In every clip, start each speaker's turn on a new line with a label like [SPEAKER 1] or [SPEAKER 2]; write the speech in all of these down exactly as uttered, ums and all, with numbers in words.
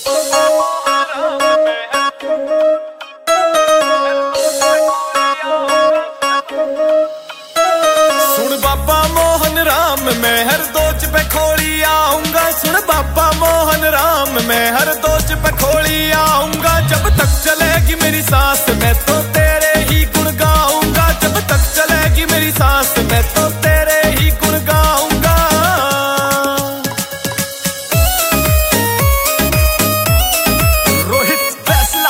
[SPEAKER 1] सुन बाबा मोहन राम मैं हर दोच पे खोली आऊंगा। सुन बाबा मोहन राम मैं हर दोच पे खोली आऊंगा। जब तक चलेगी मेरी सांस मैं तो तेरे ही गुण गाऊंगा। जब तक चलेगी मेरी सांस मैं तो तेरे ही गुण गाऊंगा। रोहित फैसला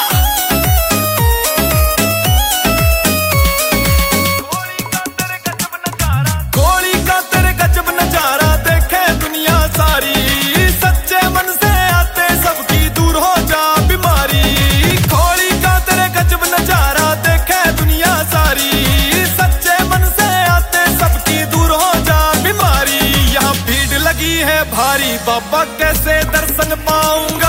[SPEAKER 1] गोली का तेरे गजब नजारा देखे दुनिया सारी। सच्चे मन से आते सबकी दूर हो जा बीमारी। गोली का तेरे गजब नजारा देखे दुनिया सारी। सच्चे मन से आते सबकी दूर हो जा बीमारी। यहाँ भीड़ लगी है भारी बाबा कैसे दर्शन पाऊंगा।